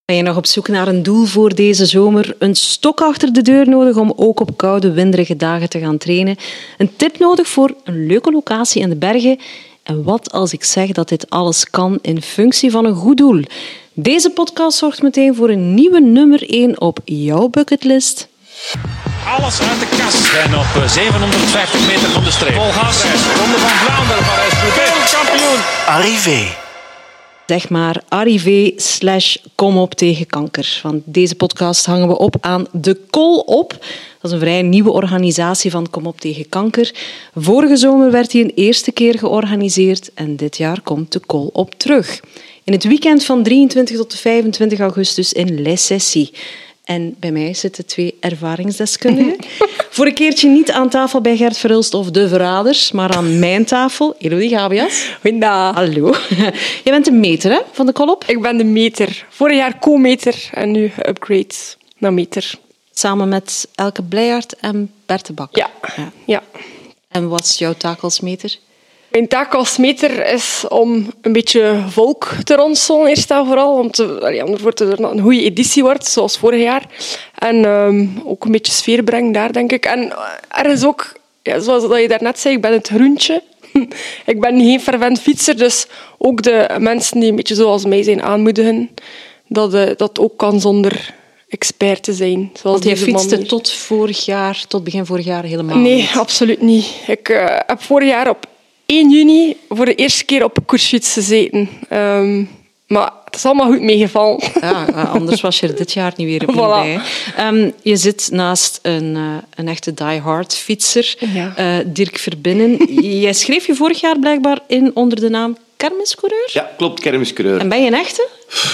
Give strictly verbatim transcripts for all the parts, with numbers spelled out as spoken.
Ben je nog op zoek naar een doel voor deze zomer? Een stok achter de deur nodig om ook op koude, winderige dagen te gaan trainen? Een tip nodig voor een leuke locatie in de bergen? En wat als ik zeg dat dit alles kan in functie van een goed doel? Deze podcast zorgt meteen voor een nieuwe nummer één op jouw bucketlist. Alles uit de kast. En op zevenhonderdvijftig meter van de streep. Volgas, Ronde van Vlaanderen, Parijs-Roubaix, wereldkampioen. Arrivé. Zeg maar arrivé slash kom op tegen kanker. Want deze podcast hangen we op aan de Kol op. Dat is een vrij nieuwe organisatie van Kom op tegen kanker. Vorige zomer werd die een eerste keer georganiseerd en dit jaar komt de Kol op terug. In het weekend van drieëntwintig tot vijfentwintig augustus in Les Cessy. En bij mij zitten twee ervaringsdeskundigen. Voor een keertje niet aan tafel bij Gert Verhulst of De Verraders, maar aan mijn tafel. Elodie Gabias. Goedendag. Hallo. Jij bent de meter hè, van de Kolop? Ik ben de meter. Vorig jaar co-meter en nu upgrade naar meter. Samen met Elke Blijaert en Bert de Bak. Ja. ja. ja. En wat is jouw taak als meter? Mijn taak als meter is om een beetje volk te ronselen, eerst en vooral. Om, te, om ervoor te zorgen dat het een goede editie wordt, zoals vorig jaar. En um, ook een beetje sfeer brengen daar, denk ik. En ergens ook, ja, zoals dat je daarnet zei, ik ben het groentje. Ik ben geen fervent fietser, dus ook de mensen die een beetje zoals mij zijn aanmoedigen, dat uh, dat ook kan zonder expert te zijn. Want jij fietste tot vorig jaar, tot begin vorig jaar helemaal Nee, niet? absoluut niet. Ik uh, heb vorig jaar op één juni voor de eerste keer op een koersfiets gezeten. Um, maar het is allemaal goed meegevallen. Ja, anders was je er dit jaar niet weer opnieuw Voilà. bij. Um, je zit naast een, uh, een echte die-hard fietser, Ja. uh, Dirk Verbinnen. Jij schreef je vorig jaar blijkbaar in onder de naam kermiscoureur? Ja, klopt, kermiscoureur. En ben je een echte?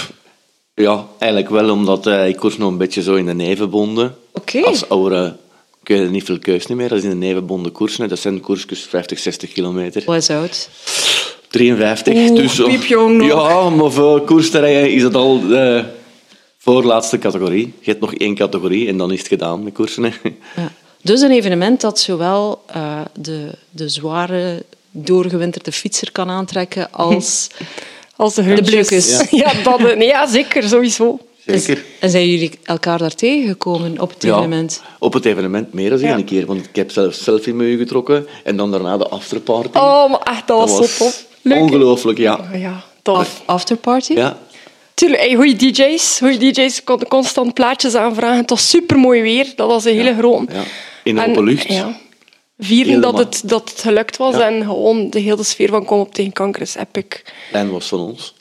Ja, eigenlijk wel, omdat uh, ik koers nog een beetje zo in de nevenbonden. Oké. Als oude kun je niet veel keus meer. Dat is in de nevenbonden koersen. Dat zijn koersjes vijftig, zestig kilometer. Wat is oud? drieënvijftig. Oeh, dus, uh, piepjong nog. Ja, maar voor koersterreinen is het al de voorlaatste categorie. Je hebt nog één categorie en dan is het gedaan met koersen. Hè. Ja. Dus een evenement dat zowel uh, de, de zware, doorgewinterde fietser kan aantrekken als... Als de De groentjes. bleukes. Ja, ja, dat, nee, ja zeker, sowieso. Zeker. En zijn jullie elkaar daar tegengekomen op het Ja, evenement? op het evenement meer dan Ja. één keer. Want ik heb zelf selfie met u getrokken en dan daarna de afterparty. Oh, maar echt, dat was, dat zo tof. Leuk. ongelooflijk, ja. Ja, tof. Af, afterparty? ja. Tuurlijk, hey, goeie D J's. Goeie D J's konden constant plaatjes aanvragen. Het was supermooi weer. Dat was een hele grote. Ja. In de En, open lucht. Ja. Vieren Helemaal. dat het, dat het gelukt was. Ja. En gewoon de hele sfeer van Kom op tegen kanker is epic. En was van ons.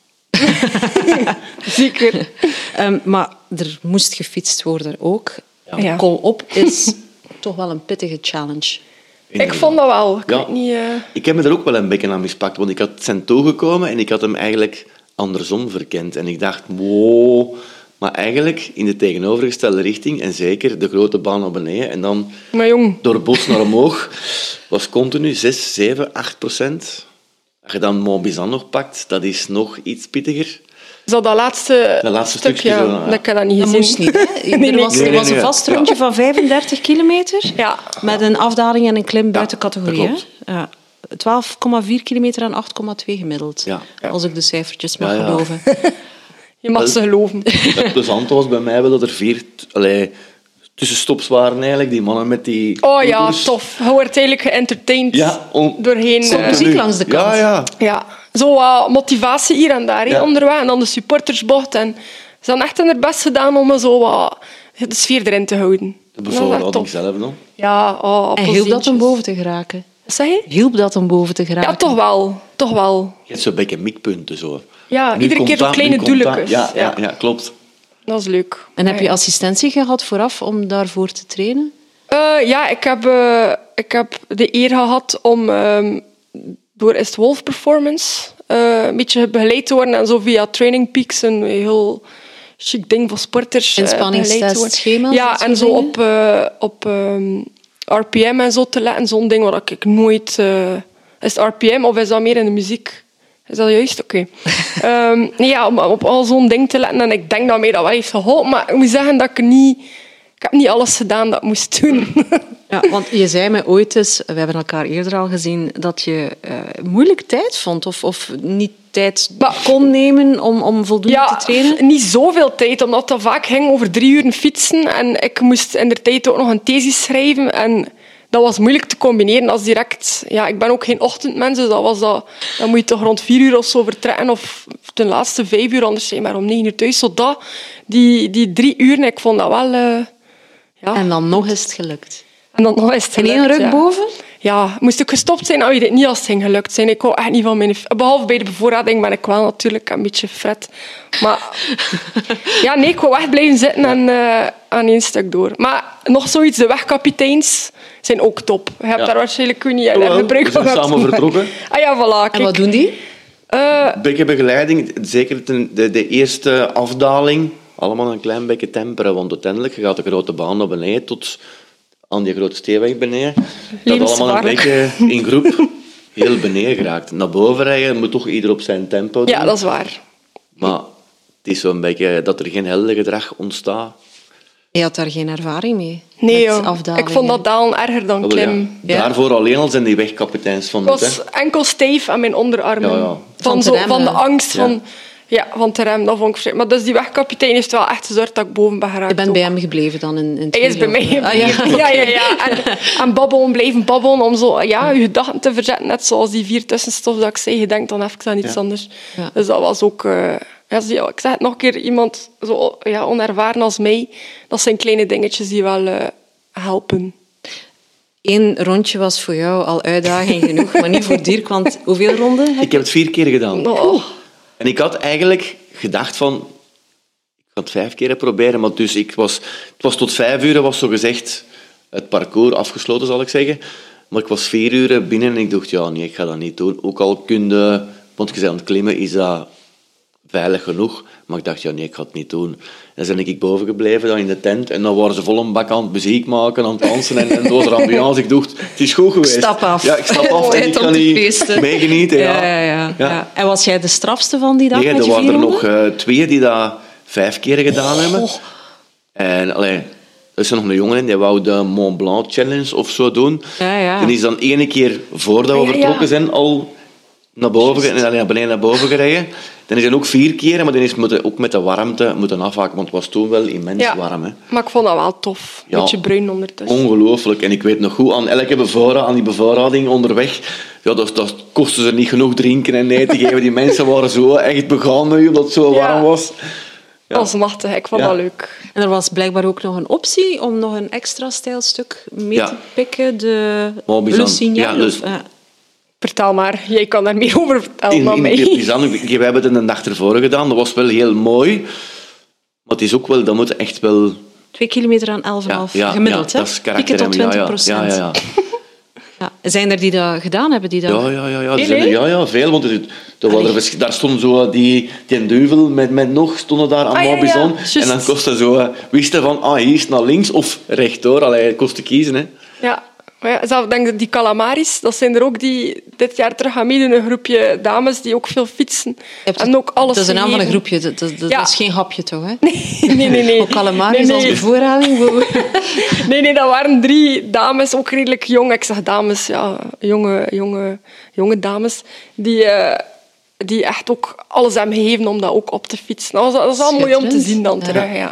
Zeker. Um, maar er moest gefietst worden ook. Ja. Kol op is toch wel een pittige challenge. Ik vond dat wel. Ik Ja. weet niet... Uh... Ik heb me er ook wel een beetje aan mispakt, want ik had zijn toegekomen en ik had hem eigenlijk andersom verkend. En ik dacht, wow... Maar eigenlijk in de tegenovergestelde richting, en zeker de grote baan naar beneden, en dan Maar jong... door het bos naar omhoog, was continu zes, zeven, acht procent. Als je dan Mont-Bizan nog pakt, dat is nog iets pittiger. Zo dat laatste, Dat laatste stuk, stukje ja, zo, ja. dat ik heb dat niet Dat gezien. moest niet. Hè? Nee, Er was, nee. er was een nee, vast ja. rondje van vijfendertig kilometer. Ja. Met een afdaling en een klim buiten dat categorie. klopt. Hè? Ja. twaalf komma vier kilometer en acht komma twee gemiddeld. Ja. Als ik de cijfertjes mag Ja, ja. geloven. Je mag ze geloven. Het plezante was bij mij wel dat er vier allee, tussenstops waren eigenlijk, die mannen met die... Oh ja, koers. tof. Je wordt eigenlijk geëntertained Ja, on- doorheen. Zo eh, muziek Nu. langs de kant. Ja, ja. Ja, zo wat motivatie hier en daar, hè, Ja. onderweg. En dan de supportersbocht. En ze hebben echt hun best gedaan om zo wat de sfeer erin te houden. De Dat is echt bevoorrading tof. zelf dan. Ja, oh, En hielp dat om appelsientjes. boven te geraken? Wat zeg je? Hielp dat om boven te geraken? Ja, toch wel. Toch wel. Je hebt zo'n beetje mikpunten zo. Ja, Nu iedere komt keer zo dat, kleine nu komt dat. doeletjes. Ja, ja, Ja. ja, klopt. Dat is leuk. En heb je Ja. assistentie gehad vooraf om daarvoor te trainen? Eh, ja, ik heb, eh, ik heb de eer gehad om ehm, door Is het Wolf Performance eh, een beetje begeleid te worden. En zo via Training Peaks, een heel chic ding voor sporters. eh, Inspanningstest, begeleid te worden. schema's, Ja, dat soort en zo dingen? op, eh, op ehm, R P M en zo te letten. Zo'n ding waar ik nooit... eh, is het R P M of is dat meer in de muziek? Is dat juist? Oké. Ehm, nee, ja, om op al zo'n ding te letten. En ik denk dat mij dat wel heeft geholpen. Maar ik moet zeggen dat ik niet... Ik heb niet alles gedaan dat ik moest doen. Ja, want je zei mij ooit eens, we hebben elkaar eerder al gezien, dat je uh, moeilijk tijd vond of, of niet tijd maar, kon nemen om, om voldoende ja, te trainen? Niet zoveel tijd, omdat dat vaak ging over drie uur fietsen en ik moest in de tijd ook nog een thesis schrijven en dat was moeilijk te combineren als direct... Ja, ik ben ook geen ochtendmens, dus dat was dat, dan moet je toch rond vier uur of zo vertrekken of ten laatste vijf uur, anders zijn je maar om negen uur thuis. Zodat die, die drie uur, ik vond dat wel... Uh, ja. En dan nog is het gelukt. En dan nog is het gelukt, en één ruk ja. boven? Ja, moest ik gestopt zijn, had je dit niet als het ging gelukt zijn. Ik wou echt niet van mijn... Behalve bij de bevoorrading ben ik wel natuurlijk een beetje fret. Maar ja, nee, ik wou echt blijven zitten en uh, aan één stuk door. Maar nog zoiets, de wegkapiteins zijn ook top. Je hebt ja. daar waarschijnlijk niet oh, well, gebruik van. We zijn samen vertrokken. Ah ja, voilà. Kijk. En wat doen die? Uh, beetje begeleiding, zeker de, de, de eerste afdaling. Allemaal een klein beetje temperen, want uiteindelijk gaat de grote baan naar beneden tot... aan die grote steenweg beneden, dat allemaal een beetje in groep heel beneden geraakt. Naar boven rijden moet toch ieder op zijn tempo doen. Ja, dat is waar. Maar het is zo'n beetje dat er geen heldengedrag ontstaat. Je had daar geen ervaring mee? Nee, joh. Ik vond dat dalen erger dan klim. Ja. Ja. Daarvoor alleen al zijn die wegkapiteins van het. Ik was enkel stijf aan mijn onderarmen. Ja, ja. Van, van, zo, van de angst van... Ja. Ja, van te remmen, dat vond ik verschrikkelijk. Maar dus die wegkapitein heeft wel echt gezorgd dat ik boven ben geraakt. Je bent ook. bij hem gebleven dan in, in het Hij is bij mij gebleven. Ah, ja. ja, ja, ja. En, en babbelen, blijven babbelen om zo, ja, je gedachten te verzetten. Net zoals die vier tussenstof dat ik zei, je denkt dan even aan iets ja. anders. Ja. Dus dat was ook... Uh, ja, ik zeg het nog een keer, iemand zo ja, onervaren als mij, dat zijn kleine dingetjes die wel uh, helpen. Eén rondje was voor jou al uitdaging genoeg, maar niet voor Dirk, want hoeveel ronden heb je? Ik heb het vier keer gedaan. Oh. En ik had eigenlijk gedacht van... Ik ga het vijf keer proberen, maar dus ik was... Het was tot vijf uur, was zo gezegd het parcours afgesloten, zal ik zeggen. Maar ik was vier uur binnen en ik dacht, ja, nee, ik ga dat niet doen. Ook al kunde... Want je zei, aan het klimmen is dat veilig genoeg. Maar ik dacht, ja, nee, ik ga het niet doen. En dan ben ik boven gebleven, dan in de tent. En dan waren ze vol een bak aan het muziek maken, aan het dansen. En, en door de ambiance. Ik dacht, het is goed geweest. Stap af. Ja, ik stap af en ik kan niet meegenieten. Ja. Ja, ja, ja. Ja. Ja. En was jij de strafste van die dag? Nee, er waren er nog uh, twee die dat vijf keer gedaan oh. hebben. En allee, er is er nog een jongen in, die wou de Mont Blanc Challenge of zo doen. Ja, ja. Die is dan ene keer voordat we vertrokken ja, ja. zijn al naar boven, en naar beneden naar boven gereden. Dan is hij ook vier keer, maar dan is moeten ook met de warmte moeten afhaken, want het was toen wel immens ja, warm. Hè. Maar ik vond dat wel tof. Een ja, beetje bruin ondertussen. Ongelooflijk. En ik weet nog goed, aan elke bevoorrading, aan die bevoorrading onderweg, ja, dat, dat kostte ze niet genoeg drinken en eten geven. Die mensen waren zo echt begaan met je, omdat het zo ja. warm was. Ja. Dat was machtig, ik vond ja. dat leuk. En er was blijkbaar ook nog een optie om nog een extra stijlstuk mee ja. te pikken, de Le Signal. Ja, dus, ja. Vertel maar, jij kan daar meer over vertellen in, dan in, mij. In, we hebben het een dag ervoor gedaan, dat was wel heel mooi. Maar het is ook wel, dat moet echt wel... Twee kilometer aan elf komma vijf ja, ja, gemiddeld, ja, hè? Dat is karakter. Pieken tot twintig procent. Ja, ja, ja. Ja. Zijn er die dat gedaan hebben? Die dat... Ja, ja, ja, ja. Zijn er, ja, ja, veel. Want er, er waren, daar stonden zo die, die duivel met, met nog stonden daar aan ah, ja, Bison. Ja, en dan kostte zo... Wisten van, ah, hier is naar links of rechtdoor. Allee, kost te kiezen, hè. Ja. Maar ja, zelf denk ik, die calamaris, dat zijn er ook die dit jaar terug gaan meedoen. Een groepje dames die ook veel fietsen. En ook alles dat is een ander groepje, dat, dat, dat ja. is geen hapje toch? Hè? Nee, nee, nee. nee. Ook calamaris nee, nee. als bevoorrading? nee, nee, dat waren drie dames, ook redelijk jong. Ik zeg dames, ja, jonge, jonge, jonge dames, die... Uh, die echt ook alles hebben gegeven om dat ook op te fietsen. Dat was, dat was al mooi om te zien dan terug, ja. ja.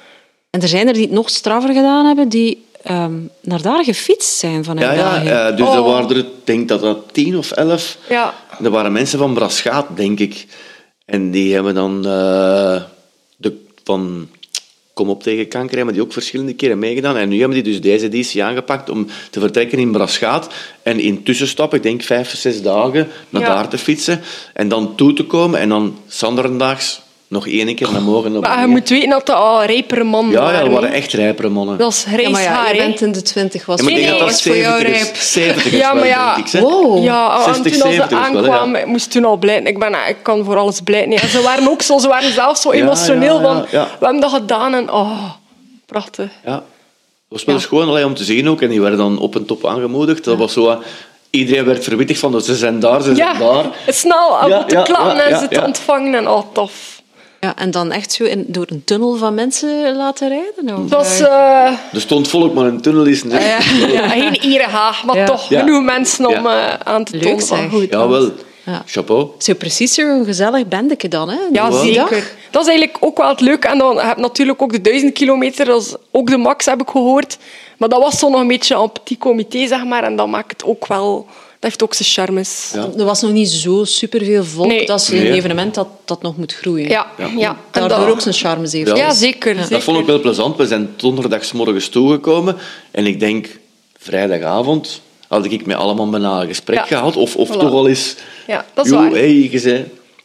En er zijn er die het nog straffer gedaan hebben, die... Um, naar daar gefietst zijn vanuit ja, België. Ja, uh, dus oh. er waren er, ik denk dat dat tien of elf. Ja. Er waren mensen van Braschaat, denk ik. En die hebben dan uh, de, van Kom op tegen kanker, hebben die ook verschillende keren meegedaan. En nu hebben die dus deze editie aangepakt om te vertrekken in Braschaat. En in tussenstappen, ik denk vijf, zes dagen, naar ja. daar te fietsen. En dan toe te komen en dan zanderdaags nog één keer naar morgen. Naar maar je moet weten dat dat al rijpere mannen ja, waren. Ja, dat waren echt rijpere mannen. Dat is racehaar, ja, maar ja, je hè? bent in de twintig, was ja, maar nee, nee, dat was voor jou rijp. zeventig ja, maar ja, denk ik, wow. ja, zestig, en toen als ze aankwamen, wel, ja. ik moest toen al blijven. Ik, ben, ik kan voor alles blijven. En ze waren ook zo, ze waren zelf zo emotioneel ja, ja, ja, van, ja. we hebben dat gedaan en oh, prachtig. Ja, dat was wel ja. schoon allee, om te zien ook. En die werden dan op en top aangemoedigd. Dat ja. was zo... Iedereen werd verwittigd van, ze zijn daar, ze ja, zijn daar. Snel aan ja, moeten ja, klappen ja, en ja, ze te ja. ontvangen en oh, tof. Ja, en dan echt zo in, door een tunnel van mensen laten rijden? Of? Het was uh, Er stond volk, maar een tunnel is niet. Ah, ja. ja, geen erehaag, maar Ja. toch Ja. genoeg mensen om Ja. uh, aan te Leuk, tonen. zeg. van hoe het Ja, was. wel. Ja. Chapeau. Zo precies zo'n gezellig bendeke dan, hè? Ja, Die dag. zeker. Dat is eigenlijk ook wel het leuke. En dan heb je natuurlijk ook de duizend kilometer, dat is ook de max, heb ik gehoord. Maar dat was zo nog een beetje een petit comité, zeg maar. En dat maakt het ook wel... Dat heeft ook zijn charmes. Ja. Er was nog niet zo superveel volk. Nee. Dat is een Nee. evenement dat, dat nog moet groeien. Ja, ja. Ja. En Daardoor dat- ook zijn charmes heeft. Ja. Ja, zeker. Ja. zeker. Dat vond ik wel plezant. We zijn donderdagsmorgens toegekomen. En ik denk, vrijdagavond had ik met allemaal bijna een gesprek Ja. gehad. Of, of Voilà. toch al eens... Ja, dat is Jo, waar. hey, je zei...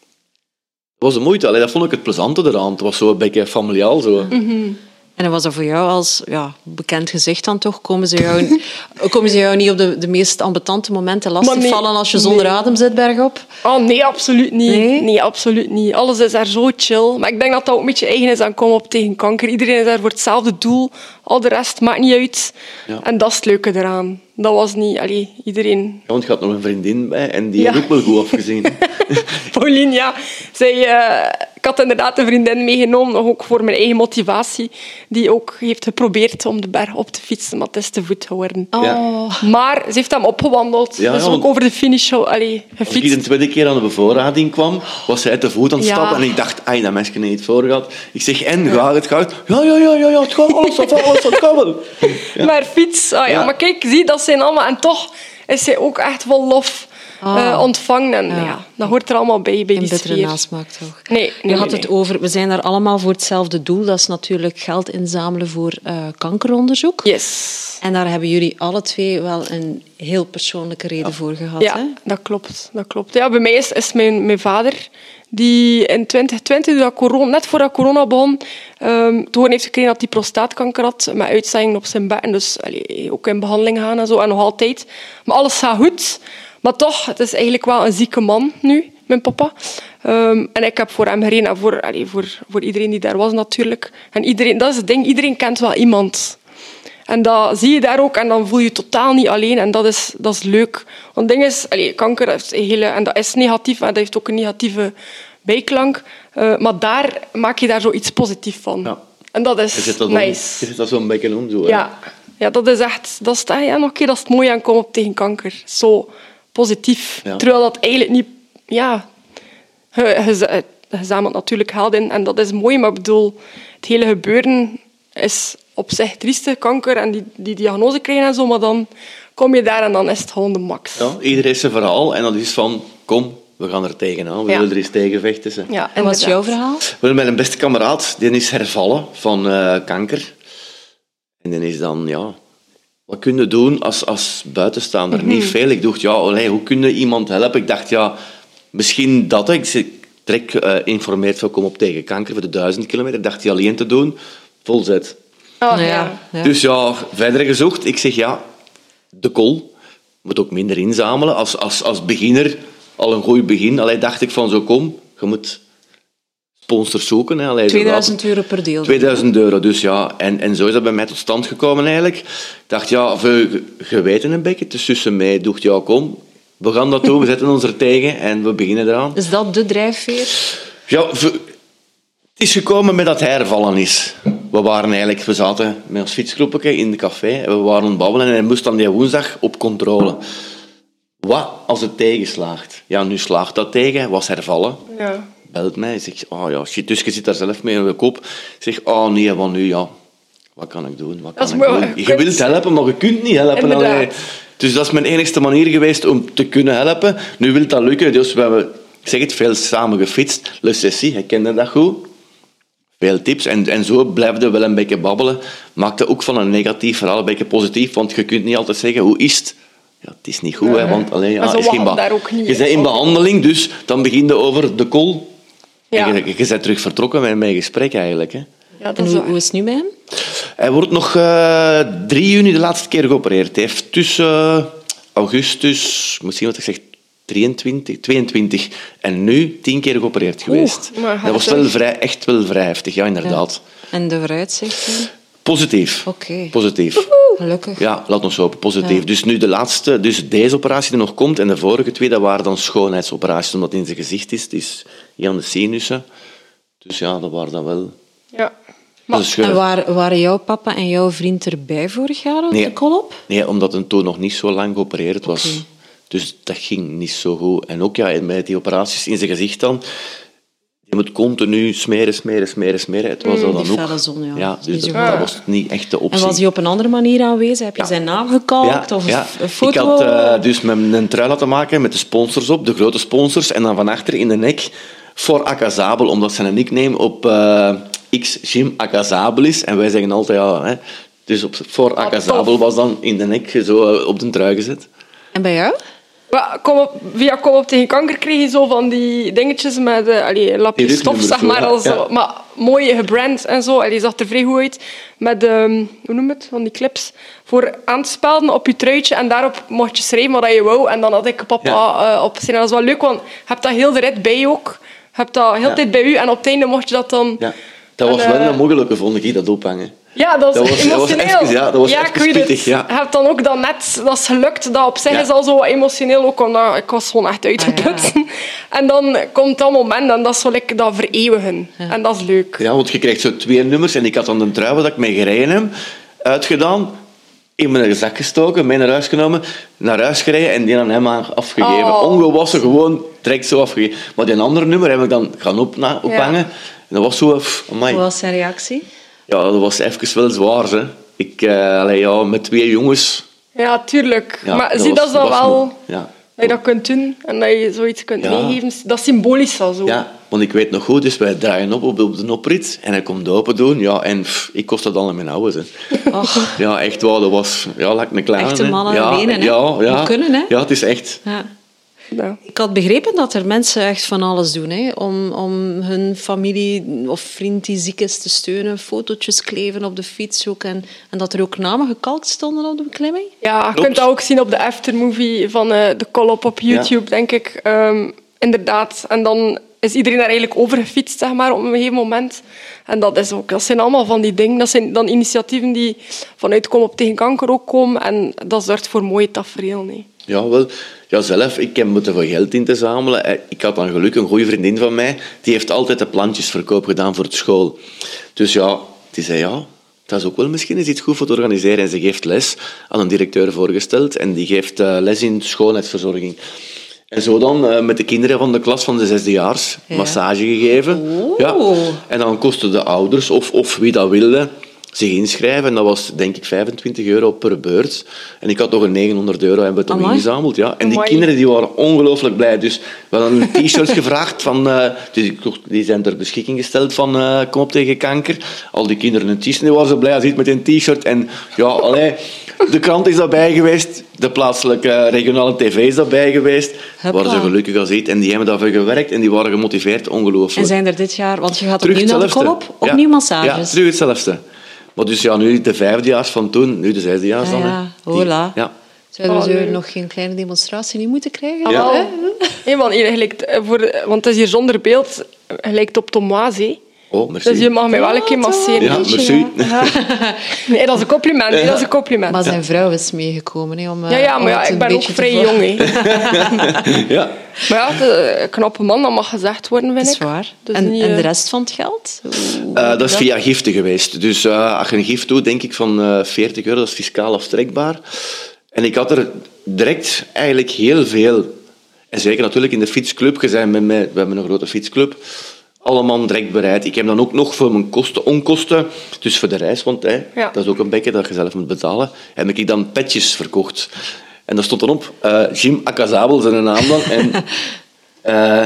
Dat was de moeite. Allee, dat vond ik het plezante eraan. Het was zo een beetje familiaal. Zo. En dan was dat voor jou als ja, bekend gezicht dan toch? Komen ze jou, komen ze jou niet op de, de meest ambetante momenten Maar lastig nee, vallen als je zonder nee. adem zit bergop? Oh, nee, absoluut niet. Nee? Nee? absoluut niet. Alles is daar zo chill. Maar ik denk dat dat ook een beetje eigen is aan Kom op tegen kanker. Iedereen is daar voor hetzelfde doel. Al de rest maakt niet uit. Ja. En dat is het leuke eraan. Dat was niet... Allee, iedereen... Ja, want je had nog een vriendin bij en die Ja. heeft ook wel goed afgezien. Pauline, ja. Zij, eh, ik had inderdaad een vriendin meegenomen, nog ook voor mijn eigen motivatie, die ook heeft geprobeerd om de berg op te fietsen, maar het is te voet geworden. Oh. Ja. Maar ze heeft hem opgewandeld. Ja, dus ja, ook want- over de finish allee, Als ik hier gefietst. de tweede keer aan de bevoorrading kwam, was zij te voet aan het Ja. stappen en ik dacht, ai, dat meisje heeft het voor gehad. Ik zeg, en, gaat het, gaat het? Ja, ja, ja, ja, ja, het gaat, alles, het alles, het gaat wel. Ja. Maar fiets, ah, ja. Ja. Maar kijk, zie, dat zijn allemaal... En toch is zij ook echt vol lof Ah. eh, ontvangen. En Ja. ja. dat hoort er allemaal bij, bij Een die bittere sfeer. nasmaak toch? Nee, nee, Je nee, had het nee. over, we zijn daar allemaal voor hetzelfde doel. Dat is natuurlijk geld inzamelen voor eh, kankeronderzoek. Yes. En daar hebben jullie alle twee wel een heel persoonlijke reden voor gehad. Ja, Hè? dat klopt. Dat klopt. Ja, bij mij is, is mijn, mijn vader, die in twintig twintig, dat corona, net voordat corona begon, um, te horen heeft gekregen dat hij prostaatkanker had, met uitzaaiingen op zijn bekken. Dus allee, ook in behandeling gaan en zo, en nog altijd. Maar alles gaat goed. Maar toch, het is eigenlijk wel een zieke man nu, mijn papa. Um, en ik heb voor hem gereden en voor, allee, voor, voor iedereen die daar was natuurlijk. En iedereen, dat is het ding, iedereen kent wel iemand. En dat zie je daar ook en dan voel je je totaal niet alleen. En dat is, dat is leuk. Want het ding is, allee, kanker heeft een hele, en dat is negatief en dat heeft ook een negatieve bijklank. Uh, maar daar maak je daar zoiets positiefs van. Ja. En dat Je is zit dat nice. Je zit dat zo'n beetje om. Zo, hè. Ja. ja, dat is echt... Dat is, ja, nog een keer, dat is het mooie aan Kom op tegen kanker. Zo positief. Ja. Terwijl dat eigenlijk niet... Ja, je, je, je zamelt natuurlijk geld in en dat is mooi, maar ik bedoel, het hele gebeuren is op zich trieste, kanker en die, die diagnose krijgen en zo, maar dan kom je daar en dan is het gewoon de max. Ja, iedereen heeft zijn verhaal en dat is van, kom, we gaan er tegenaan. We Ja. willen er eens tegen vechten. Ze. Ja, En wat is jouw inderdaad. verhaal? Wel, mijn beste kameraad, die is hervallen van eh, kanker. En dan is dan, ja... Wat kun je doen als, als buitenstaander? Mhm. Niet veel. Ik dacht, ja, allee, hoe kun je iemand helpen? Ik dacht, ja, misschien dat. Hè. Ik zeg, trek uh, informeert van Kom op tegen kanker voor de duizend kilometer. Ik dacht die alleen te doen. Volzet. Oh, Nou ja. ja. Dus ja, verder gezocht. Ik zeg, ja, de kool moet ook minder inzamelen. Als, als, als beginner al een goed begin. Allee, dacht ik van, zo kom, je moet sponsors zoeken. Hè. Allee, tweeduizend euro per deel. tweeduizend euro, dus ja. En, en zo is dat bij mij tot stand gekomen eigenlijk. Ik dacht, ja, we geweten een beetje. Dus tussen mij dacht, ja, kom, we gaan dat doen, we zetten ons er tegen en we beginnen eraan. Is dat de drijfveer? Ja, we- het is gekomen met dat hij hervallen is. We waren eigenlijk, we zaten met ons fietsgroepje in de café en we waren aan het babbelen en hij moest dan die woensdag op controle. Wat als het tegenslaagt? Ja, nu slaagt dat tegen, was hervallen. Ja. Belt mij, zegt, oh ja, shit, dus je zit daar zelf mee in de kop. Zeg, oh nee, van nu, ja, wat kan ik doen? Wat Dat kan is ik mooi. doen? Je Je kunt- wilt helpen, maar je kunt niet helpen. Inderdaad. Allee. Dus dat is mijn enigste manier geweest om te kunnen helpen. Nu wil dat lukken, dus we hebben, ik zeg het, veel samen gefietst. Le Sessie, hij kende dat goed. Veel tips. En, en zo blijven we wel een beetje babbelen. Maakte ook van een negatief verhaal een beetje positief, want je kunt niet altijd zeggen, hoe is het? Ja, het is niet goed, hè, want allee, Maar ja, ze is geen wachten ba- daar ook niet, je hè. bent in behandeling, dus dan begin je over de kool. Ja. En je, je bent terug vertrokken met mijn gesprek eigenlijk. Hè. Ja, dat En is hoe, waar. hoe is het nu bij hem? Hij wordt nog uh, drie juni de laatste keer geopereerd. Hij heeft tussen uh, augustus, misschien wat ik zeg, drieëntwintig, tweeëntwintig en nu tien keer geopereerd geweest. maar gaat dat was het wel terug? vrij, echt wel vrij heftig, ja, inderdaad. En de vooruitzichten? Positief. Oké. Positief. Gelukkig. Ja, laat ons hopen, positief. Ja. Dus nu de laatste, dus deze operatie die nog komt en de vorige twee, dat waren dan schoonheidsoperaties, omdat het in zijn gezicht is. Het is hier aan de sinussen. Dus ja, dat waren dan wel... Ja. Dat is scheur. En waren, waren jouw papa en jouw vriend erbij vorig jaar op Nee. de kolop? Nee, omdat het toen nog niet zo lang geopereerd was. Oké. Dus dat ging niet zo goed. En ook ja, met die operaties in zijn gezicht dan... Je moet continu smeren, smeren, smeren, smeren. Het was dat dan die ook. felle zon, ja. ja Dat is dus niet zo dat, goed. dat was niet echt de optie. En was hij op een andere manier aanwezig? Heb je Ja. zijn naam gekalkt? Ja, of ja. een foto? Ik had uh, dus met een trui laten maken met de sponsors op, de grote sponsors, en dan van achter in de nek voor Akazabel, omdat zijn nickname op uh, X Gym Akazabel is. En wij zeggen altijd, ja... Hè, dus op, voor Akazabel was dan in de nek zo uh, op de trui gezet. En bij jou? Ja, kom op, via Kom op tegen kanker kreeg je zo van die dingetjes met uh, allee, lapjes Die stof, rugnummers zeg maar. zo, Als, ja. Maar mooi gebrand en zo. Allee, zag er vrij goed uit. Met, um, hoe noem je het, van die clips. Voor aan te spelden op je truitje. En daarop mocht je schrijven wat je wou. En dan had ik papa Ja. uh, op zin. En dat is wel leuk, want je hebt dat heel de rit bij je ook. Je hebt dat heel de Ja. tijd bij u. En op het einde mocht je dat dan... Ja. Dat was En, wel uh, een moeilijke, vond ik, dat ophangen. Ja, dat is Dat was- dat was emotioneel. even- ja, dat was ja, even ik weet het. pittig, ja. Je hebt dan ook dat net, dat is gelukt, dat op zich Ja. is al zo wat emotioneel, ook omdat ik was gewoon echt uitgeput. En dan komt dat moment en dat is zo like dat vereeuwigen. En dat is leuk. Ja, want je krijgt zo twee nummers en ik had dan de trui waar ik mee gereden heb, uitgedaan, in mijn zak gestoken, mee naar huis genomen, naar huis gereden en die aan hem afgegeven. Oh. Ongewassen, gewoon direct zo afgegeven. Maar die andere nummer heb ik dan gaan op, na, ophangen. Ja. En dat was zo... pff, amai. Hoe was zijn reactie? Ja, dat was even wel zwaar. Hè. Ik, uh, allee, ja, met twee jongens... Ja, tuurlijk. Ja, maar zie, dat is was- dan was wel... mo- Ja. Dat je dat kunt doen en dat je zoiets kunt Ja. meegeven. Dat is symbolisch al zo. Ja, want ik weet nog goed, dus wij draaien op op de, op de oprit en hij komt open doen. Ja, en pff, ik kost dat dan in mijn ouders. Hè. Och, Ja, echt wel. Dat was ja, like een kleine. Echte hè. mannen ja, benen, hè. Ja, ja. Moet kunnen, hè. Ja, het is echt. ja. Ja. Ik had begrepen dat er mensen echt van alles doen hè, om, om hun familie of vriend die ziek is te steunen. Fotootjes kleven op de fiets ook. En, en dat er ook namen gekalkt stonden op de beklimming. Ja, je Klopt. kunt dat ook zien op de aftermovie van uh, de Kolop op YouTube, denk ik. Um, inderdaad. En dan is iedereen daar eigenlijk over gefietst, zeg maar, op een gegeven moment. En dat, is ook, dat zijn allemaal van die dingen. Dat zijn dan initiatieven die vanuit Kom op tegen kanker ook komen. En dat zorgt voor mooie tafereel. Nee. Ja, wel. Ja, zelf, ik heb moeten veel geld in te zamelen. Eh, Ik had dan geluk, een goede vriendin van mij, die heeft altijd de plantjesverkoop gedaan voor het school. Dus ja, die zei, ja, dat is ook wel misschien eens iets goed voor te organiseren. En ze geeft les aan een directeur voorgesteld en die geeft uh, les in schoonheidsverzorging. En zo dan uh, met de kinderen van de klas van de zesdejaars Ja. massage gegeven. Oh. Ja. En dan kosten de ouders, of, of wie dat wilde, zich inschrijven. En dat was denk ik vijfentwintig euro per beurt. En ik had nog een negenhonderd euro hebben we toen Amai. ingezameld. Ja. En die Amai. kinderen die waren ongelooflijk blij. Dus we hadden een t-shirt gevraagd. Van, uh, dus ik- die zijn ter beschikking gesteld van uh, Kom op tegen kanker. Al die kinderen een t-shirt. Die waren zo blij als iets met een t-shirt. En ja, allee, de krant is daarbij geweest. De plaatselijke regionale tv is daarbij geweest. Hopla. Waren ze gelukkig als iets. En die hebben daarvoor gewerkt. En die waren gemotiveerd. Ongelooflijk. En zijn er dit jaar, want je gaat Terug opnieuw naar de hetzelfde. Kolop, opnieuw Ja. massages. Ja, terug hetzelfde. Maar dus ja, nu de vijfdejaars van toen, nu de zesdejaars Ja, dan. hè. ja, Die- hola. Ja. Zouden we Oh, zo leuk. nog geen kleine demonstratie niet moeten krijgen? Ja. Hè? Hey, man, hier, gelijk, voor, want het is hier zonder beeld, gelijk op Thomas. Hè. Oh, merci. Dus je mag mij wel een keer masseren. Ja, merci. Nee, dat is een compliment. Nee, dat is een compliment. Maar zijn vrouw is meegekomen. Hè, om, eh, Ja, ja, om maar ja, het ik een ben ook beetje te vrij vo- jong. Hè. Ja. Maar ja, de, een knappe man, dat mag gezegd worden, vind Dat is ik. waar. Dus en, niet, en de eh, rest van het geld? Hoe- Uh, dat is via giften geweest. Dus uh, als je een gift doet, denk ik van uh, veertig euro, dat is fiscaal aftrekbaar. En ik had er direct eigenlijk heel veel. En zeker natuurlijk in de fietsclub. Je bent met mij, we hebben een grote fietsclub. Allemaal direct bereid. Ik heb dan ook nog voor mijn kosten, onkosten, dus voor de reis, want hè, Ja. dat is ook een beetje dat je zelf moet betalen, heb ik dan petjes verkocht. En daar stond dan op, uh, Jim Akazabel, zijn naam dan. En uh,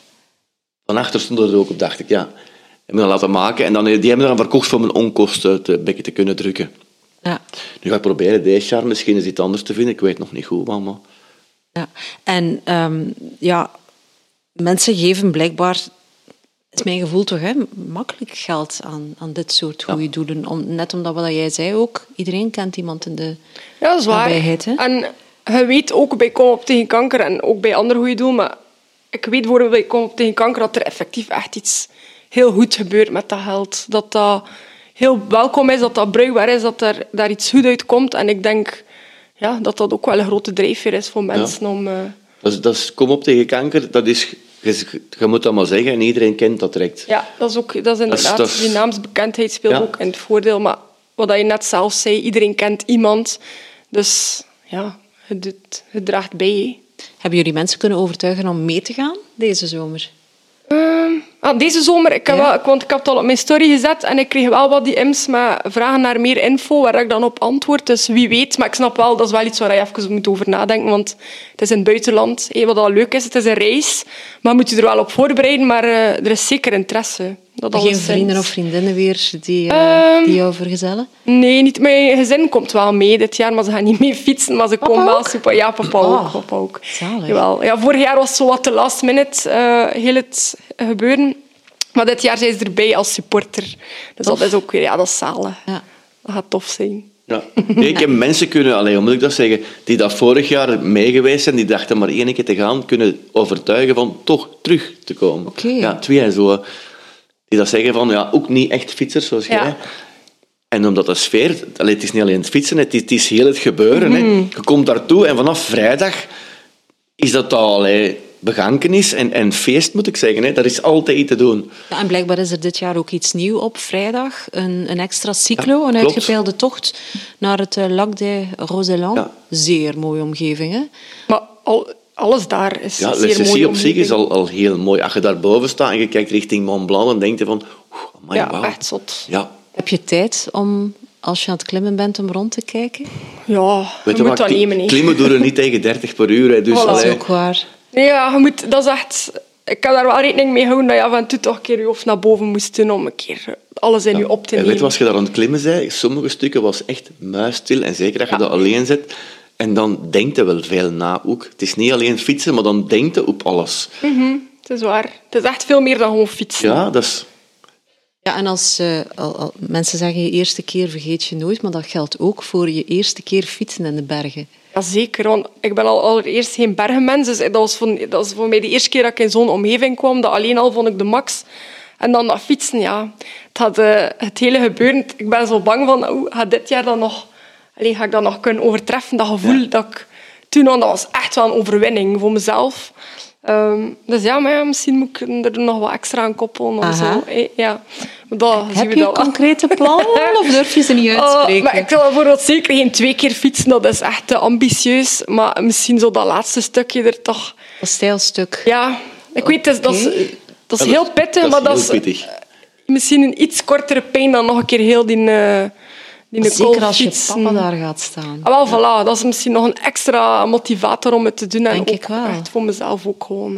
van achter stond er ook op, dacht ik, ja. Heb me dat laten maken en dan, die hebben dan verkocht voor mijn onkosten te, een beetje te kunnen drukken. Ja. Nu ga ik proberen deze jaar misschien eens iets anders te vinden. Ik weet nog niet goed, maar... Ja. En ehm, ja, mensen geven blijkbaar, is mijn gevoel toch, hè, makkelijk geld aan, aan dit soort goede Ja. doelen. Om, net omdat wat jij zei ook, iedereen kent iemand in de Ja, dat is waar. nabijheid. Hè? En je weet ook bij Kom op tegen kanker en ook bij andere goede doelen, maar ik weet bijvoorbeeld bij Kom op tegen kanker dat er effectief echt iets heel goed gebeurt met dat geld. Dat dat heel welkom is, dat dat bruikbaar is, dat er daar iets goed uitkomt. En ik denk ja, dat dat ook wel een grote drijfveer is voor mensen om... Uh... Dat is, dat is Kom op tegen kanker. Dat is Je, je moet dat maar zeggen en iedereen kent dat direct. Ja, dat is ook, dat is inderdaad, dat is, dat is... die naamsbekendheid speelt ja. ook in het voordeel. Maar wat je net zelf zei, iedereen kent iemand. Dus ja, het, doet, het draagt bij. Hè. Hebben jullie mensen kunnen overtuigen om mee te gaan deze zomer? Uh, ah, deze zomer, ik heb, ja. wel, want ik heb het al op mijn story gezet en ik kreeg wel wat D M's met vragen naar meer info, waar ik dan op antwoord. Dus wie weet, maar ik snap wel, dat is wel iets waar je even moet over nadenken, want het is in het buitenland. Hé, wat al leuk is, het is een reis, maar moet je er wel op voorbereiden, maar uh, er is zeker interesse. Dat Geen vrienden of vriendinnen weer die, uh, um, die jou vergezellen? Nee, niet. Mijn gezin komt wel mee dit jaar, maar ze gaan niet mee fietsen, maar ze papa komen wel ook? super. Ja, papa oh, ook. Papa ook. Zalig. Jawel. Ja, vorig jaar was het zo wat de last minute uh, heel het gebeuren. Maar dit jaar zijn ze erbij als supporter. Dus tof. Dat is ook weer, ja, dat is zalig. Ja. Dat gaat tof zijn. Ja. Nee, ik heb mensen kunnen, allee, hoe moet ik dat zeggen, die dat vorig jaar meegeweest zijn, die dachten maar één keer te gaan, kunnen overtuigen van toch terug te komen. Okay. Ja, twee en zo. Die dat zeggen van, ja, ook niet echt fietsers zoals jij. Ja. En omdat de sfeer, allee, het is niet alleen het fietsen, het is, het is heel het gebeuren. Mm-hmm. Hè. Je komt daartoe en vanaf vrijdag is dat al begankenis en, en feest, moet ik zeggen. Hè. Dat is altijd iets te doen. Ja, en blijkbaar is er dit jaar ook iets nieuws op vrijdag. Een, een extra cyclo, ja, een klopt. uitgepeilde tocht naar het uh, Lac des Roselans. Ja. Zeer mooie omgeving, hè? Maar al... Alles daar is ja, zeer mooi. Ja, op zich is al, al heel mooi. Als je daar boven staat en je kijkt richting Mont Blanc, dan denk je van... Amai, ja, wow. echt zot. Ja. Heb je tijd om, als je aan het klimmen bent, om rond te kijken? Ja, Weet je je moet dat klim, nemen. He. Klimmen doen er niet tegen dertig per uur. Hè, dus, voilà. Dat is ook waar. Nee, ja, je moet, dat is echt... Ik heb daar wel rekening mee gehouden dat je af en toe toch een keer je hoofd naar boven moest doen om een keer alles in ja. je op te nemen. En weet je, als je daar aan het klimmen zei, sommige stukken was echt muisstil. En zeker als je ja. dat alleen zet... En dan denkt je wel veel na ook. Het is niet alleen fietsen, maar dan denkt je op alles. Mm-hmm, het is waar. Het is echt veel meer dan gewoon fietsen. Ja, dat is... Ja, en als uh, al, al, mensen zeggen je eerste keer vergeet je nooit, maar dat geldt ook voor je eerste keer fietsen in de bergen. Ja, zeker. Want ik ben al allereerst geen bergenmens. Dus dat was, voor, dat was voor mij de eerste keer dat ik in zo'n omgeving kwam. Dat alleen al vond ik de max. En dan dat fietsen, ja. Het, had, uh, het hele gebeuren. Ik ben zo bang van, hoe gaat dit jaar dan nog... Allee, ga ik dat nog kunnen overtreffen, dat gevoel ja. dat ik toen had, dat was echt wel een overwinning voor mezelf. Um, dus ja, maar ja, misschien moet ik er nog wat extra aan koppelen. Of zo. Ja. Dat, Heb je dat concrete plannen of durf je ze niet uitspreken? Uh, maar ik wil bijvoorbeeld zeker geen twee keer fietsen, dat is echt te ambitieus. Maar misschien zo dat laatste stukje er toch... Dat stijlstuk. Ja, ik okay. weet, dat is, dat is, dat is heel pittig, dat maar is dat is pittig. Misschien een iets kortere pijn dan nog een keer heel die... Uh, Zeker als je papa daar gaat staan. Ah, wel, voilà. Dat is misschien nog een extra motivator om het te doen. Denk en ook ik wel. Echt voor mezelf ook gewoon... Uh,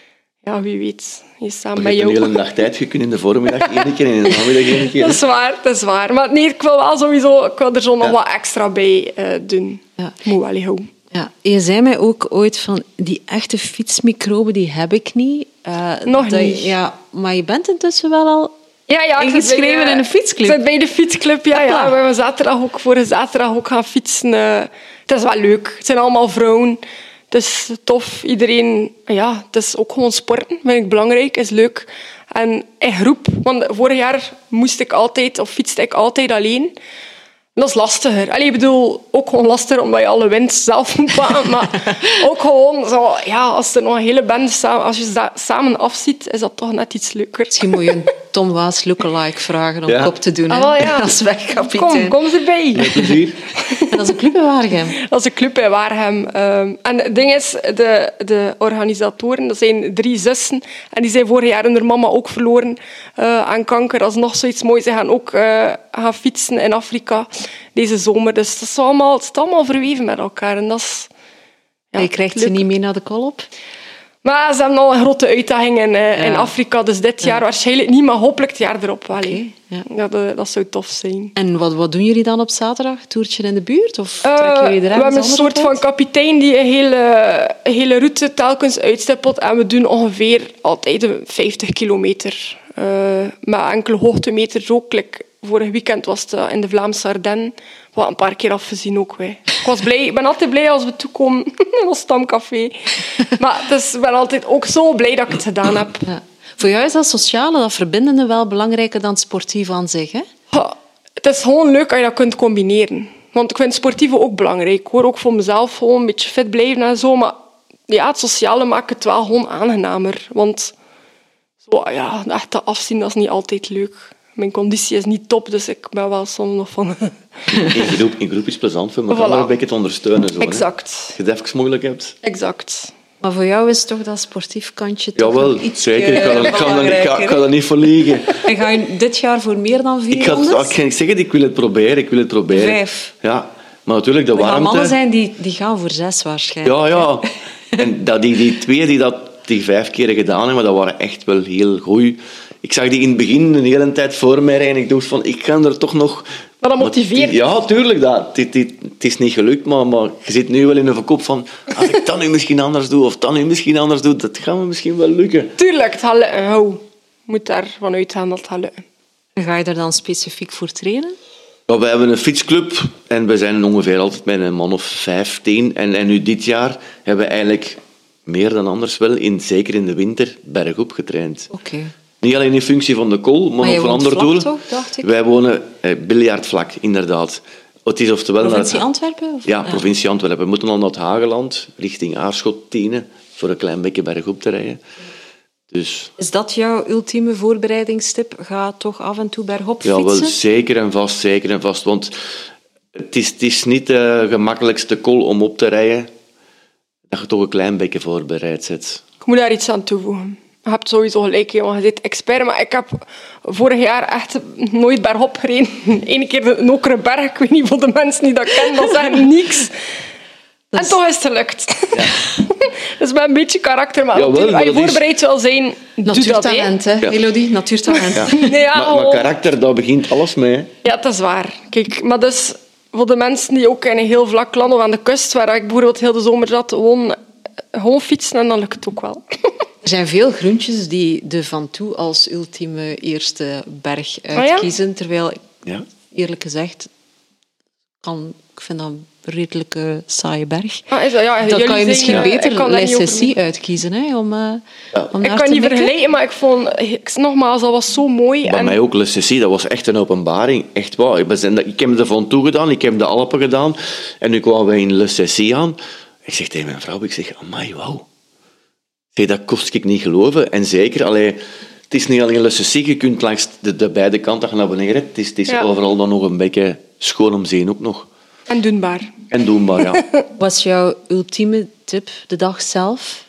ja, wie weet. Je samen met jou. Je hebt een hele dag tijd. Je kunt in de voormiddag één keer en in de namiddag één keer. Dat is waar, dat is waar. Maar nee, ik wil wel sowieso... Ik wil er zo nog ja. wat extra bij uh, doen. Ja. Moet wel heel. Ja, je zei mij ook ooit van... Die echte fietsmicroben, die heb ik niet. Uh, nog dat, niet. Ja, maar je bent intussen wel al... Ja, ja, ingeschreven bij, in een fietsclub. Ik zit bij de fietsclub, ja. ja. We hebben zaterdag ook voor zaterdag ook gaan fietsen. Uh, het is wel leuk. Het zijn allemaal vrouwen. Het is tof. Iedereen... Ja, het is ook gewoon sporten. Vind ik belangrijk. Is leuk. En in groep. Want vorig jaar moest ik altijd... Of fietste ik altijd alleen. Dat is lastiger. Allee, ik bedoel, ook gewoon lastiger omdat je alle winst zelf moet pakken. Maar ook gewoon, zo, ja, als er nog een hele band samen, als je dat samen afziet, is dat toch net iets leuker. Misschien moet je een Tom Waas lookalike vragen om ja. kop te doen. Ah, wel, ja. Als wegkapitein. Kom, kom erbij. Met plezier. En dat is een club in Waregem. Dat is een club in Waregem. Um, en het ding is, de, de organisatoren, dat zijn drie zussen. En die zijn vorig jaar hun mama ook verloren uh, aan kanker. Dat is nog zoiets moois. Ze gaan ook uh, gaan fietsen in Afrika deze zomer. Dus dat is allemaal, het is allemaal verweven met elkaar. En dat is, ja, je krijgt leuk. Ze niet mee naar de kolop? Maar ze hebben al een grote uitdaging in, uh, ja. in Afrika. Dus dit jaar ja. waarschijnlijk niet, maar hopelijk het jaar erop wel. Okay, ja. Ja, dat, dat zou tof zijn. En wat, wat doen jullie dan op zaterdag? Toertje in de buurt? Of uh, trekken jullie er we hebben een soort van kapitein die een hele, een hele route telkens uitstippelt. En we doen ongeveer altijd vijftig kilometer. Uh, met enkele hoogtemeters ook. Like, vorig weekend was het in de Vlaamse Ardennen. Wat een paar keer afgezien ook. Wij. Ik, was blij, ik ben altijd blij als we toekomen in ons stamcafé. Maar het is, ik ben altijd ook zo blij dat ik het gedaan heb. Ja. Voor jou is dat sociale, dat verbindende wel belangrijker dan het sportieve aan zich, hè? Ja, het is gewoon leuk als je dat kunt combineren. Want ik vind het sportieve ook belangrijk. Ik hoor ook voor mezelf gewoon een beetje fit blijven en zo. Maar ja, het sociale maakt het wel gewoon aangenamer. Want zo, ja, echt dat afzien, dat is niet altijd leuk. Mijn conditie is niet top, dus ik ben wel soms nog van... In groep, in groep is plezant voor elkaar Voilà. een beetje te ondersteunen. Zo, Exact. Hè. Als je het even moeilijk hebt. Exact. Maar voor jou is toch dat sportief kantje toch Jawel, nog iets zeker. Ik ga, er- ik, ga, er- ik, ga, belangrijker, ik ga hè? er niet voor liegen. En ga je dit jaar voor meer dan Ik ga, vierhonderd? ik ga niet zeggen, ik wil het proberen. Ik wil het proberen. Vijf. Ja, maar natuurlijk de Er gaan warmte... mannen zijn die, die gaan voor zes waarschijnlijk. Ja, ja. En dat, die, die twee die dat die vijf keren gedaan hebben, dat waren echt wel heel goed. Ik zag die in het begin een hele tijd voor mij rijden en ik dacht van, ik ga er toch nog... Maar dat motiveert. Ja, tuurlijk. Dat. Het, het, het is niet gelukt, maar, maar je zit nu wel in een verkoop van, als ik dat nu misschien anders doe, of dat nu misschien anders doe, dat gaat me misschien wel lukken. Tuurlijk, het gaat lukken. Hou. Je moet daarvan uitgaan dat het gaat lukken. En ga je daar dan specifiek voor trainen? Ja, wij hebben een fietsclub en we zijn ongeveer altijd met een man of vijftien. En, en nu dit jaar hebben we eigenlijk meer dan anders wel, in, zeker in de winter, bergop getraind. Oké. Niet alleen in functie van de kool, maar, Maar ook je voor woont andere vlak doelen. toch, dacht ik? Wij wonen eh, biljartvlak, inderdaad. Het is oftewel Provincie naar het- Antwerpen? Of? Ja, provincie Antwerpen. We moeten al naar het Hageland, richting Aarschot, Tiene, voor een klein beetje bergop te rijden. Dus Is dat jouw ultieme voorbereidingstip? Ga toch af en toe bergop ja, wel fietsen? zeker en vast, zeker en vast. Want het is, het is niet de gemakkelijkste kool om op te rijden, dat je toch een klein beetje voorbereid zit. Ik moet daar iets aan toevoegen. Je hebt sowieso gelijk, hè, want je bent expert, maar ik heb vorig jaar echt nooit bergop gereden. Eén keer de Nokerenberg, ik weet niet voor de mensen die dat kennen, dat zeggen niks. Dat En is- toch is het gelukt. Dat is met een beetje karakter, maar Jawel, natuurlijk, als je maar dat is- voorbereid wil zijn, doe dat. Natuurtalent, hè, Ja. Elodie? Natuurtalent. Ja. hè. Nee, ja, Maar, maar gewoon- karakter, daar begint alles mee. Hè. Ja, dat is waar. Kijk, maar dus voor de mensen die ook in een heel vlak land of aan de kust, waar ik bijvoorbeeld heel de zomer zat, gewoon, gewoon fietsen en dan lukt het ook wel. Er zijn veel groentjes die de Van Toe als ultieme eerste berg ja? uitkiezen. Terwijl, Ja. eerlijk gezegd, kan, ik vind dat een redelijke saaie berg. Ah, is dat, ja, Dan jullie kan je zijn, misschien eh, beter ik kan daar niet over Leicessie uitkiezen hè, om, uh, Ja. om Ik naar kan te niet mikken. vergelijken, maar ik vond... Ik, nogmaals, dat was zo mooi. Bij en, mij ook, Le Cessy, dat was echt een openbaring. Echt waar. Ik ben- Ik heb er van toe gedaan, ik heb de Alpen gedaan. En nu kwamen we in Le Cessy aan. Ik zeg tegen mijn vrouw, ik zeg, amai, wauw. Zeg, dat kost ik niet geloven. En zeker, allee, het is niet alleen Le Cessy, je kunt langs de, de beide kanten gaan naar beneden. Het is, het is Ja. overal dan nog een beetje schoon om zien ook nog. en doenbaar. En doenbaar, ja. Wat is jouw ultieme tip de dag zelf?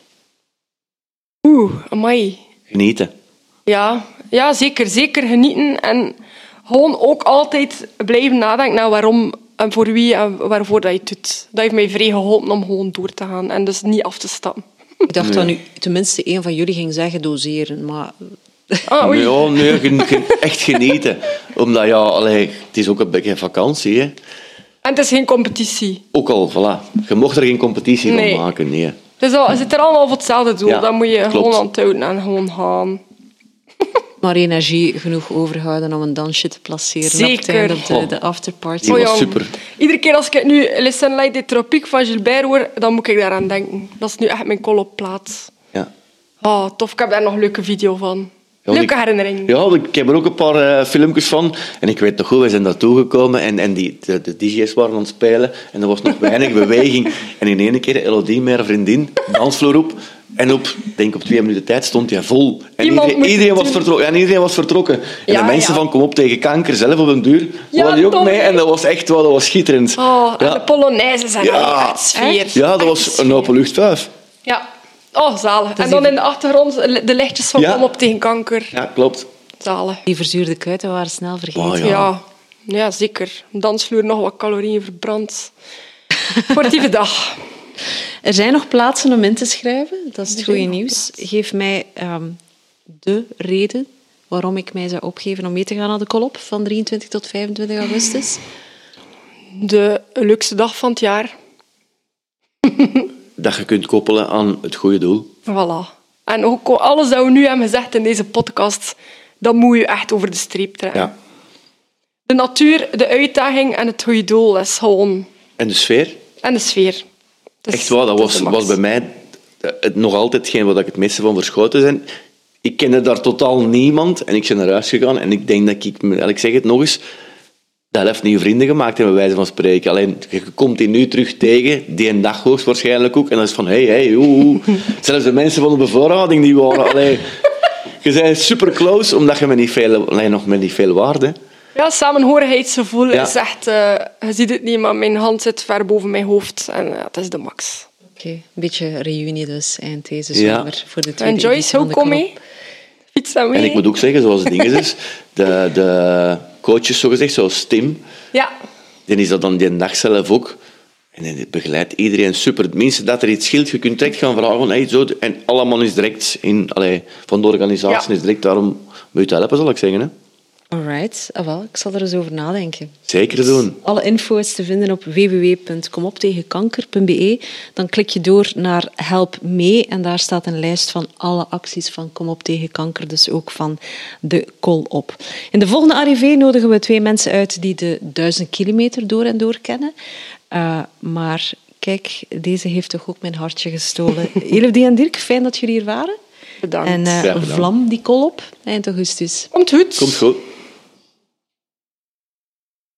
Oeh, amai. Genieten. Ja, ja, zeker. Zeker genieten. En gewoon ook altijd blijven nadenken naar waarom en voor wie en waarvoor dat je het doet. Dat heeft mij vrij geholpen om gewoon door te gaan en dus niet af te stappen. Ik dacht dat nu tenminste een van jullie ging zeggen doseren, maar Ah, oei. Ja, nee, gen- gen- echt genieten. Omdat, ja, allee, het is ook een beetje vakantie, hè. En het is geen competitie. Ook al, voilà. Je mocht er geen competitie Nee. van maken, nee. Dus al, je zit er allemaal voor hetzelfde doel. Ja, Dan moet je klopt. gewoon aan het houden en gewoon gaan. maar energie genoeg overhouden om een dansje te placeren op het Zeker. einde op de, Oh. de afterparty. Die Oh, was ja. super. Iedere keer als ik nu Les Sunlight de Tropiek van Gilbert hoor, dan moet ik daaraan denken. Dat is nu echt mijn call op plaats. Ja. Oh, tof. Ik heb daar nog een leuke video van. Ja, Leuke ik- herinnering. Ja, ik heb er ook een paar uh, filmpjes van. En ik weet nog goed, wij zijn naartoe gekomen en, en die, de, de D J's waren aan het spelen. En er was nog weinig beweging. En in één keer, Elodie met haar vriendin, dansvloer op. En op, denk op twee minuten tijd stond hij vol. En Iemand iedereen, moet iedereen, het was doen. vertrokken, en iedereen was vertrokken. En Ja, de mensen ja. van Kom op tegen kanker, zelf op een duur, Ja, waren die ook toch? mee. En dat was echt wel, dat was schitterend. Oh, en ja. de Polonaise zijn Ja. echt sfeer. ja, dat Echt was sfeer. een openluchtvijf. Ja. Oh, zalig. En is dan even- in de achtergrond de lichtjes van Ja. Kom op tegen kanker. Ja, klopt. Zalig. Die verzuurde kuiten waren snel vergeten. Oh, Ja. Ja. ja. zeker. Een dansvloer nog wat calorieën verbrand. Sportieve dag. Er zijn nog plaatsen om in te schrijven. Dat is het goede nieuws. Geef mij ehm, de reden waarom ik mij zou opgeven om mee te gaan naar de Kolop van drieëntwintig tot vijfentwintig augustus. De leukste dag van het jaar. Dat je kunt koppelen aan het goede doel. Voilà. En ook alles dat we nu hebben gezegd in deze podcast, dat moet je echt over de streep trekken. Ja. De natuur, de uitdaging en het goede doel is gewoon... En de sfeer? En de sfeer. Het is- Echt waar, dat het is was, de max. was bij mij het, nog altijd hetgeen wat ik het meeste van verschoten ben. Ik kende daar totaal niemand en ik ben naar huis gegaan en ik denk dat ik, ik zeg het nog eens, de helft nieuwe vrienden gemaakt hebben, bij wijze van spreken. Alleen, je komt die nu terug tegen, die een dag hoogstwaarschijnlijk ook, en dan is van, hé, hey, hey, oeh. Zelfs de mensen van de bevoorrading, die waren, allee, je bent super close, omdat je met niet veel, allee, nog met niet veel waarde. Ja, samenhorigheidsgevoel Ja. is echt... Uh, je ziet het niet, maar mijn hand zit ver boven mijn hoofd. En uh, dat is de max. Oké, okay, een beetje reunie dus eind deze Ja. zomer voor de tweede En Joyce, editie van hoe de kom Kom je? Op. Fiets aan mee. En ik moet ook zeggen, zoals het ding is, is de, de coaches, zogezegd, zoals Tim, Ja. die is dat dan die dag zelf ook. En hij begeleidt iedereen super. Het minste dat er iets scheelt, je kunt direct gaan vragen. Hey, zo, en allemaal is direct in, allee, van de organisatie Ja. is direct daarom moet je het helpen, zal ik zeggen. Hè? Alright, ah, wel, ik zal er eens over nadenken. Zeker doen. Alle info is te vinden op w w w punt komoptegenkanker punt b e. Dan klik je door naar Help mee en daar staat een lijst van alle acties van Kom op tegen kanker, dus ook van de Kol op. In de volgende arrivé nodigen we twee mensen uit die de duizend kilometer door en door kennen. Uh, maar kijk, deze heeft toch ook mijn hartje gestolen. Elifdie en Dirk, fijn dat jullie hier waren. Bedankt. En uh, Graag gedaan. vlam die Kol op eind augustus. Komt goed. Komt goed.